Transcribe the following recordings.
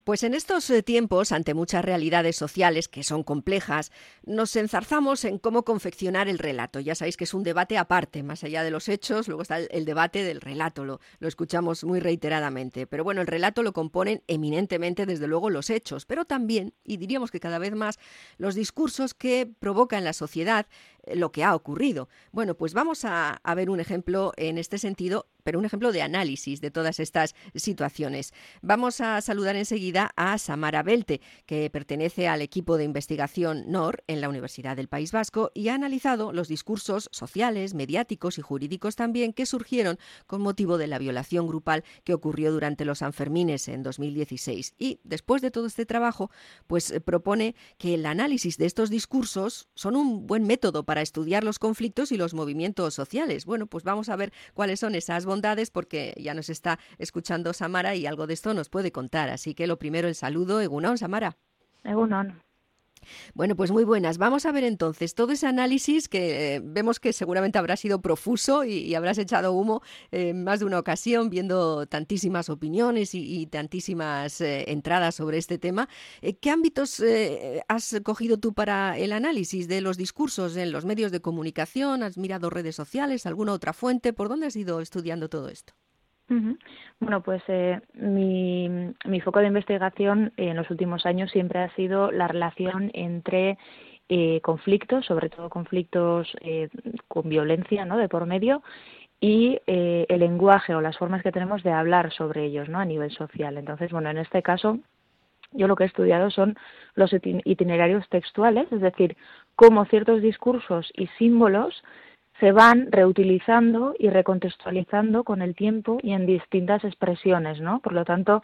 Pues en estos tiempos, ante muchas realidades sociales que son complejas, nos enzarzamos en cómo confeccionar el relato. Ya sabéis que es un debate aparte, más allá de los hechos, luego está el debate del relato, lo escuchamos muy reiteradamente. Pero bueno, el relato lo componen eminentemente, desde luego, los hechos, pero también, y diríamos que cada vez más, los discursos que provoca en la sociedad lo que ha ocurrido. Bueno, pues vamos a ver un ejemplo en este sentido, pero un ejemplo de análisis de todas estas situaciones. Vamos a saludar enseguida a Samara Belte, que pertenece al equipo de investigación NOR en la Universidad del País Vasco y ha analizado los discursos sociales, mediáticos y jurídicos también que surgieron con motivo de la violación grupal que ocurrió durante los Sanfermines en 2016. Y después de todo este trabajo, pues propone que el análisis de estos discursos son un buen método para estudiar los conflictos y los movimientos sociales. Bueno, pues vamos a ver cuáles son esas bondades, porque ya nos está escuchando Samara y algo de esto nos puede contar. Así que lo primero, el saludo. Egunon, Samara. Egunon. Bueno, pues muy buenas. Vamos a ver entonces todo ese análisis que vemos que seguramente habrá sido profuso y habrás echado humo en más de una ocasión viendo tantísimas opiniones y tantísimas entradas sobre este tema. ¿Qué ámbitos has cogido tú para el análisis de los discursos en los medios de comunicación? ¿Has mirado redes sociales, alguna otra fuente? ¿Por dónde has ido estudiando todo esto? Bueno, pues mi foco de investigación en los últimos años siempre ha sido la relación entre conflictos, sobre todo conflictos con violencia, ¿no?, de por medio, y el lenguaje o las formas que tenemos de hablar sobre ellos, ¿no?, a nivel social. Entonces, bueno, en este caso yo lo que he estudiado son los itinerarios textuales, es decir, cómo ciertos discursos y símbolos se van reutilizando y recontextualizando con el tiempo y en distintas expresiones, ¿no? Por lo tanto,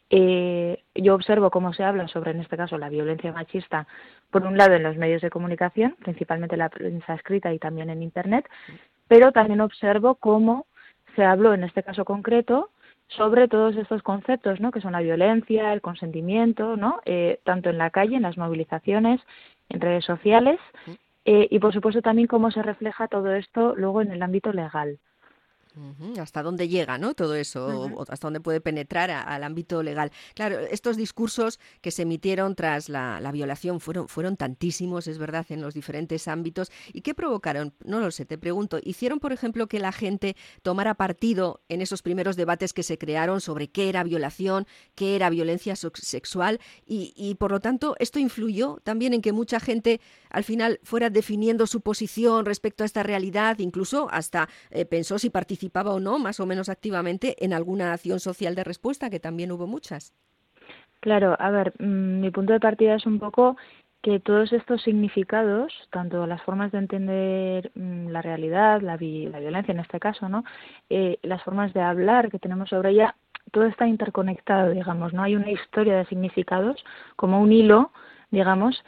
yo observo cómo se habla sobre, en este caso, la violencia machista, por un lado en los medios de comunicación, principalmente la prensa escrita y también en Internet, pero también observo cómo se habló, en este caso concreto, sobre todos estos conceptos, ¿no?, que son la violencia, el consentimiento, ¿no?, tanto en la calle, en las movilizaciones, en redes sociales, y por supuesto también cómo se refleja todo esto luego en el ámbito legal. Hasta dónde llega, ¿no?, todo eso, o hasta dónde puede penetrar al ámbito legal. Claro, estos discursos que se emitieron tras la violación fueron tantísimos, es verdad, en los diferentes ámbitos. ¿Y qué provocaron? No lo sé, te pregunto. ¿Hicieron, por ejemplo, que la gente tomara partido en esos primeros debates que se crearon sobre qué era violación, qué era violencia sexual? Y por lo tanto, ¿esto influyó también en que mucha gente al final fuera definiendo su posición respecto a esta realidad, incluso hasta pensó si participaba o no, más o menos activamente, en alguna acción social de respuesta, que también hubo muchas? Claro, a ver, mi punto de partida es un poco que todos estos significados, tanto las formas de entender la realidad, la violencia en este caso, ¿no?, las formas de hablar que tenemos sobre ella, todo está interconectado, digamos, ¿no? Hay una historia de significados, como un hilo, digamos,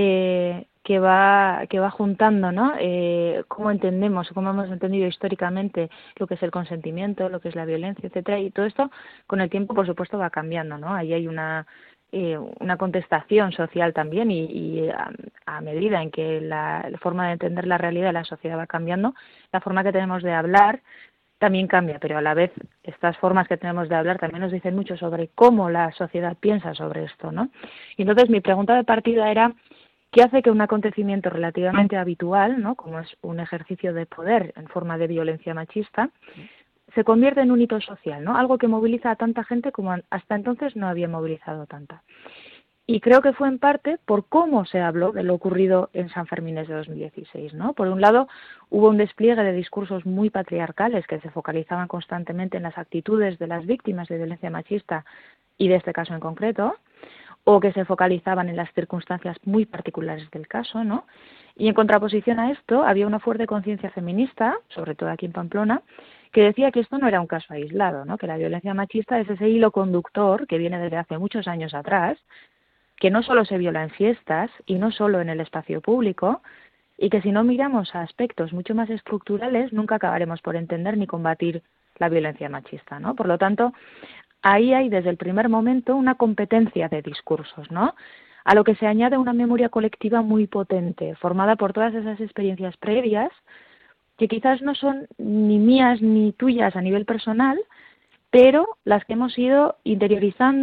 que va juntando, ¿no?, cómo entendemos, cómo hemos entendido históricamente lo que es el consentimiento, lo que es la violencia, etcétera, y todo esto con el tiempo, por supuesto, va cambiando, ¿no? Ahí hay una contestación social también y a medida en que la forma de entender la realidad de la sociedad va cambiando, la forma que tenemos de hablar también cambia, pero a la vez estas formas que tenemos de hablar también nos dicen mucho sobre cómo la sociedad piensa sobre esto, ¿no? Y entonces mi pregunta de partida era: ¿qué hace que un acontecimiento relativamente habitual, ¿no?, como es un ejercicio de poder en forma de violencia machista, se convierta en un hito social, ¿no?, algo que moviliza a tanta gente como hasta entonces no había movilizado tanta? Y creo que fue en parte por cómo se habló de lo ocurrido en San Fermines de 2016, ¿no? Por un lado, hubo un despliegue de discursos muy patriarcales que se focalizaban constantemente en las actitudes de las víctimas de violencia machista y de este caso en concreto, o que se focalizaban en las circunstancias muy particulares del caso, ¿no? Y en contraposición a esto, había una fuerte conciencia feminista, sobre todo aquí en Pamplona, que decía que esto no era un caso aislado, ¿no?, que la violencia machista es ese hilo conductor que viene desde hace muchos años atrás, que no solo se viola en fiestas y no solo en el espacio público, y que si no miramos a aspectos mucho más estructurales nunca acabaremos por entender ni combatir la violencia machista, ¿no? Por lo tanto, ahí hay desde el primer momento una competencia de discursos, ¿no?, a lo que se añade una memoria colectiva muy potente, formada por todas esas experiencias previas que quizás no son ni mías ni tuyas a nivel personal, pero las que hemos ido interiorizando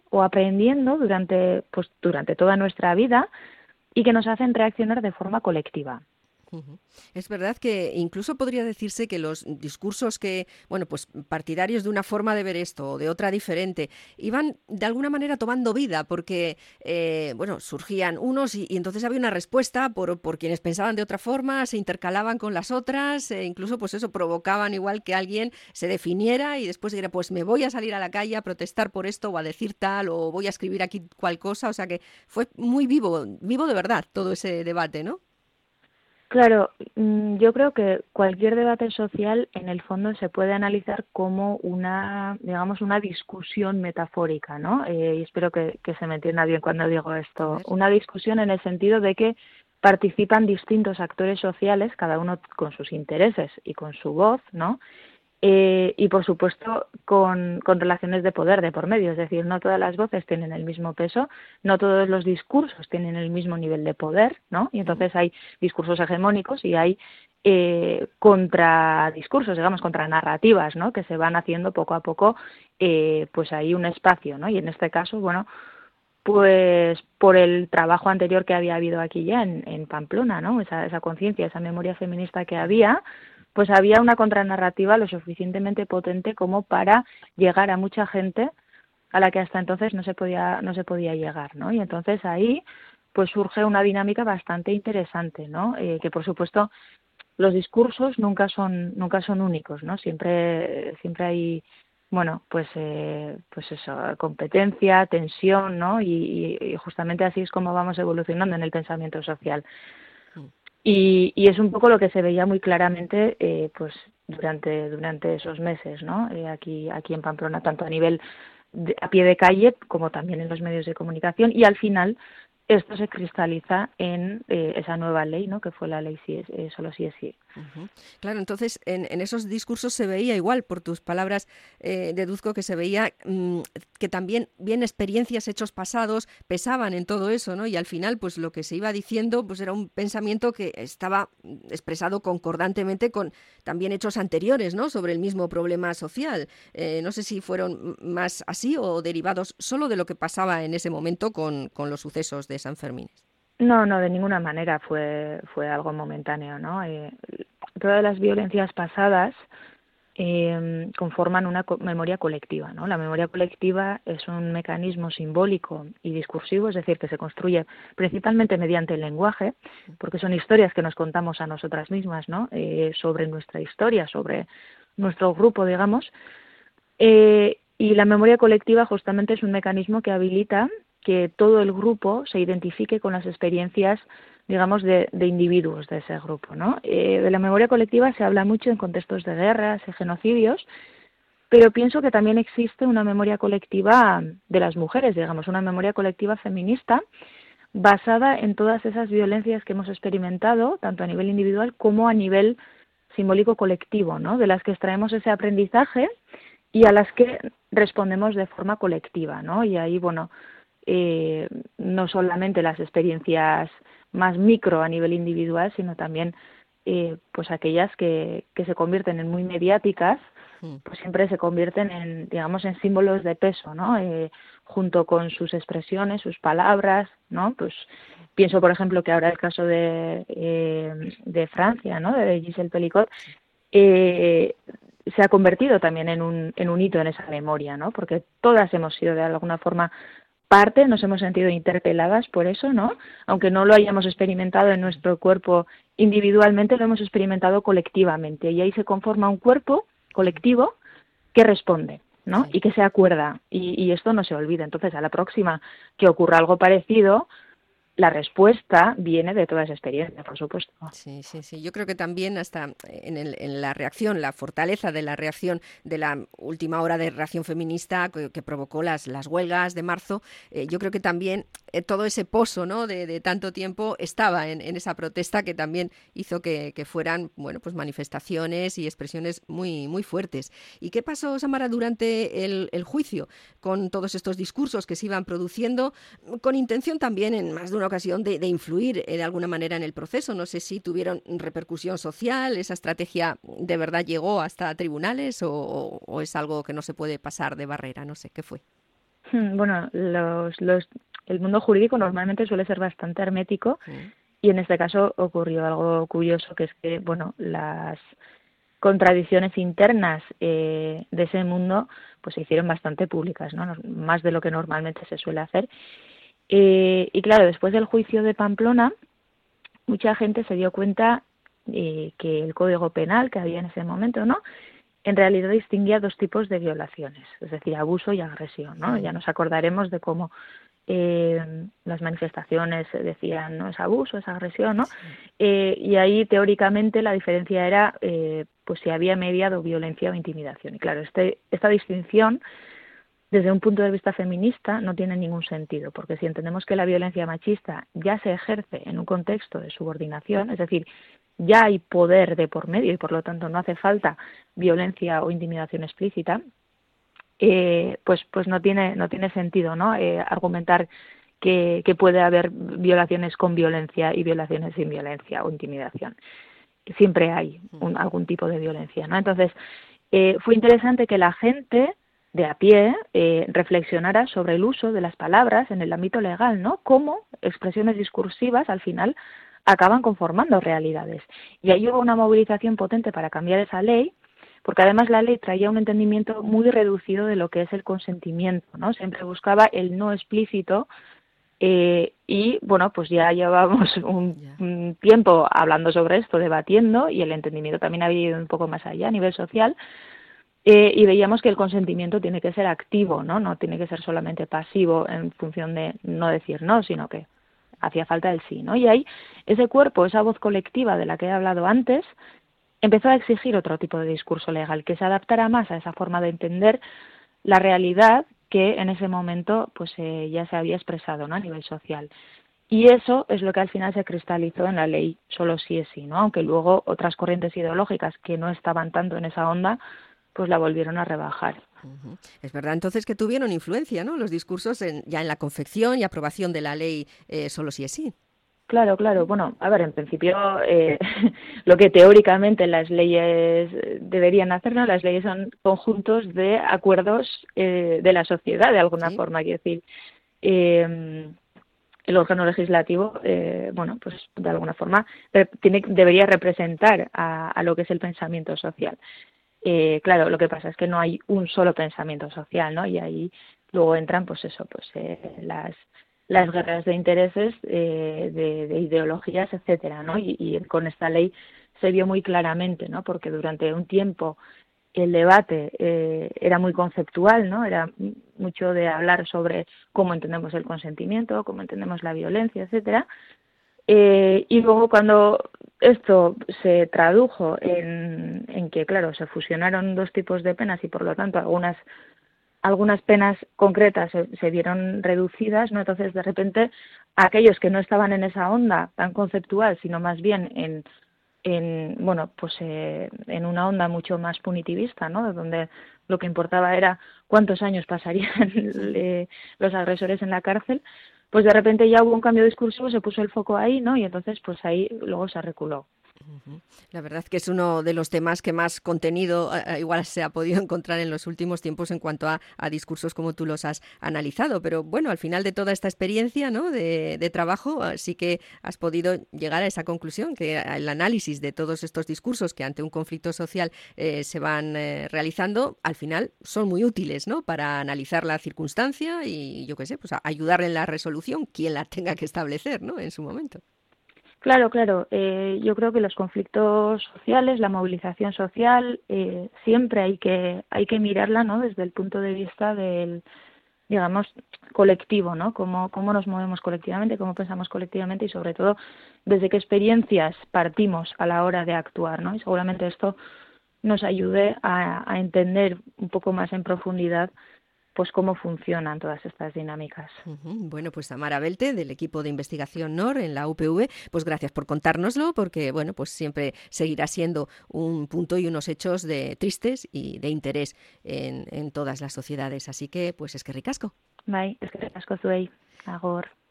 o aprendiendo durante toda nuestra vida y que nos hacen reaccionar de forma colectiva. Ujú. Es verdad que incluso podría decirse que los discursos que, bueno, pues partidarios de una forma de ver esto o de otra diferente, iban de alguna manera tomando vida porque, bueno, surgían unos y entonces había una respuesta por quienes pensaban de otra forma, se intercalaban con las otras, incluso pues eso provocaban igual que alguien se definiera y después dijera, pues me voy a salir a la calle a protestar por esto o a decir tal o voy a escribir aquí cual cosa, o sea que fue muy vivo, vivo de verdad todo ese debate, ¿no? Claro, yo creo que cualquier debate social en el fondo se puede analizar como digamos, una discusión metafórica, ¿no? Y espero que se me entienda bien cuando digo A esto. ver. Una discusión en el sentido de que participan distintos actores sociales, cada uno con sus intereses y con su voz, ¿no? Y por supuesto con relaciones de poder de por medio, es decir, no todas las voces tienen el mismo peso, no todos los discursos tienen el mismo nivel de poder, ¿no? Y entonces hay discursos hegemónicos y hay contradiscursos, digamos, contranarrativas, ¿no? Que se van haciendo poco a poco, pues hay un espacio, ¿no? Y en este caso, bueno, pues por el trabajo anterior que había habido aquí ya en Pamplona, ¿no? Esa conciencia, esa memoria feminista que había, pues había una contranarrativa lo suficientemente potente como para llegar a mucha gente a la que hasta entonces no se podía llegar, ¿no? Y entonces ahí pues surge una dinámica bastante interesante, ¿no? Que por supuesto los discursos nunca son únicos, ¿no? Siempre hay, bueno, pues eso, competencia, tensión, ¿no? Y justamente así es como vamos evolucionando en el pensamiento social. Mm. Y es un poco lo que se veía muy claramente, pues durante esos meses, ¿no? Aquí en Pamplona, tanto a nivel a pie de calle como también en los medios de comunicación, y al final esto se cristaliza en esa nueva ley, ¿no? Que fue la ley solo sí es sí. Ujú. Claro, entonces en esos discursos se veía igual, por tus palabras, deduzco que se veía que también bien experiencias, hechos pasados pesaban en todo eso, ¿no? Y al final, pues lo que se iba diciendo, pues era un pensamiento que estaba expresado concordantemente con también hechos anteriores, ¿no? Sobre el mismo problema social. No sé si fueron más así o derivados solo de lo que pasaba en ese momento con los sucesos de San Fermín. No, no, de ninguna manera fue algo momentáneo, ¿no? Todas las violencias pasadas conforman una memoria colectiva, ¿no? La memoria colectiva es un mecanismo simbólico y discursivo, es decir, que se construye principalmente mediante el lenguaje, porque son historias que nos contamos a nosotras mismas, ¿no? Sobre nuestra historia, sobre nuestro grupo, digamos. Y la memoria colectiva justamente es un mecanismo que habilita que todo el grupo se identifique con las experiencias, digamos, de individuos de ese grupo, ¿no? De la memoria colectiva se habla mucho en contextos de guerras y genocidios, pero pienso que también existe una memoria colectiva de las mujeres, digamos, una memoria colectiva feminista basada en todas esas violencias que hemos experimentado, tanto a nivel individual como a nivel simbólico colectivo, ¿no? De las que extraemos ese aprendizaje y a las que respondemos de forma colectiva, ¿no? Y ahí, bueno, no solamente las experiencias más micro a nivel individual, sino también pues aquellas que se convierten en muy mediáticas, pues siempre se convierten en, digamos, en símbolos de peso, ¿no? Junto con sus expresiones, sus palabras, ¿no? Pues pienso, por ejemplo, que ahora el caso de Francia, ¿no? De Gisèle Pelicot, se ha convertido también en un hito en esa memoria, ¿no? Porque todas hemos sido de alguna forma parte, nos hemos sentido interpeladas por eso, ¿no? Aunque no lo hayamos experimentado en nuestro cuerpo individualmente, lo hemos experimentado colectivamente y ahí se conforma un cuerpo colectivo que responde, ¿no? Sí. Y que se acuerda y esto no se olvida. Entonces, a la próxima que ocurra algo parecido, la respuesta viene de toda esa experiencia, por supuesto. Sí, sí, sí. Yo creo que también hasta en la reacción, la fortaleza de la reacción de la última hora de reacción feminista que provocó las huelgas de marzo, yo creo que también todo ese pozo, ¿no? de tanto tiempo estaba en esa protesta que también hizo que fueran, bueno, pues manifestaciones y expresiones muy, muy fuertes. ¿Y qué pasó, Samara, durante el juicio con todos estos discursos que se iban produciendo, con intención también en más de una ocasión de influir de alguna manera en el proceso? No sé si tuvieron repercusión social, esa estrategia de verdad llegó hasta tribunales o es algo que no se puede pasar de barrera, no sé, ¿qué fue? Bueno, el mundo jurídico normalmente suele ser bastante hermético Mm. y en este caso ocurrió algo curioso, que es que, bueno, las contradicciones internas de ese mundo pues se hicieron bastante públicas, ¿no? Más de lo que normalmente se suele hacer. Y claro, después del juicio de Pamplona, mucha gente se dio cuenta que el Código Penal que había en ese momento, ¿no?, en realidad distinguía dos tipos de violaciones, es decir, abuso y agresión, ¿no? Ya nos acordaremos de cómo las manifestaciones decían, no, es abuso, es agresión, ¿no? Sí. Y ahí teóricamente la diferencia era pues si había mediado violencia o intimidación. Y claro, esta distinción desde un punto de vista feminista no tiene ningún sentido, porque si entendemos que la violencia machista ya se ejerce en un contexto de subordinación, es decir, ya hay poder de por medio y por lo tanto no hace falta violencia o intimidación explícita, pues no tiene sentido, ¿no? Argumentar que puede haber violaciones con violencia y violaciones sin violencia o intimidación. Siempre hay algún tipo de violencia, ¿no? Entonces, fue interesante que la gente de a pie reflexionara sobre el uso de las palabras en el ámbito legal, ¿no? Cómo expresiones discursivas al final acaban conformando realidades. Y ahí hubo una movilización potente para cambiar esa ley, porque además la ley traía un entendimiento muy reducido de lo que es el consentimiento, ¿no? Siempre buscaba el no explícito y bueno, pues ya llevamos Ya. un tiempo hablando sobre esto, debatiendo, y el entendimiento también había ido un poco más allá a nivel social, y veíamos que el consentimiento tiene que ser activo, ¿no? No tiene que ser solamente pasivo en función de no decir no, sino que hacía falta el sí, ¿no? Y ahí ese cuerpo, esa voz colectiva de la que he hablado antes, empezó a exigir otro tipo de discurso legal que se adaptara más a esa forma de entender la realidad que en ese momento pues ya se había expresado, ¿no?, a nivel social. Y eso es lo que al final se cristalizó en la ley solo sí es sí, ¿no? Aunque luego otras corrientes ideológicas que no estaban tanto en esa onda pues la volvieron a rebajar. Ujú. Es verdad entonces que tuvieron influencia, ¿no?, los discursos ya en la confección y aprobación de la ley solo sí es sí. Claro, claro. Bueno, a ver, en principio lo que teóricamente las leyes deberían hacer, ¿no? Las leyes son conjuntos de acuerdos de la sociedad, de alguna Sí. forma. Quiero decir, eh, el órgano legislativo, bueno, pues de alguna forma debería representar a lo que es el pensamiento social. Claro, lo que pasa es que no hay un solo pensamiento social, ¿no? Y ahí luego entran, pues eso, pues las guerras de intereses, de ideologías, etcétera, ¿no? Y con esta ley se vio muy claramente, ¿no? Porque durante un tiempo el debate era muy conceptual, ¿no? Era mucho de hablar sobre cómo entendemos el consentimiento, cómo entendemos la violencia, etcétera. Y luego cuando esto se tradujo en que, claro, se fusionaron dos tipos de penas y por lo tanto algunas penas concretas se vieron reducidas, ¿no? Entonces, de repente, aquellos que no estaban en esa onda tan conceptual, sino más bien bueno, pues en una onda mucho más punitivista, ¿no? Donde lo que importaba era cuántos años pasarían los agresores en la cárcel, pues de repente ya hubo un cambio discursivo, se puso el foco ahí, ¿no? Y entonces, pues ahí luego se reculó. Ujú. La verdad que es uno de los temas que más contenido igual se ha podido encontrar en los últimos tiempos en cuanto a discursos como tú los has analizado. Pero bueno, al final de toda esta experiencia, ¿no?, de trabajo, sí que has podido llegar a esa conclusión, que el análisis de todos estos discursos que ante un conflicto social se van realizando, al final son muy útiles, ¿no?, para analizar la circunstancia y yo qué sé, pues a ayudar en la resolución, quien la tenga que establecer, ¿no?, en su momento. Claro, claro. Yo creo que los conflictos sociales, la movilización social, siempre hay que mirarla, ¿no?, desde el punto de vista del, digamos, colectivo, ¿no? Cómo nos movemos colectivamente, cómo pensamos colectivamente y sobre todo desde qué experiencias partimos a la hora de actuar, ¿no? Y seguramente esto nos ayude a entender un poco más en profundidad pues cómo funcionan todas estas dinámicas. Ujú. Bueno, pues Tamara Belte, del equipo de investigación NOR en la UPV, pues gracias por contárnoslo, porque bueno, pues siempre seguirá siendo un punto y unos hechos de tristes y de interés en todas las sociedades. Así que, pues es que ricasco. Bai, eskerrik asko zuei. Agor.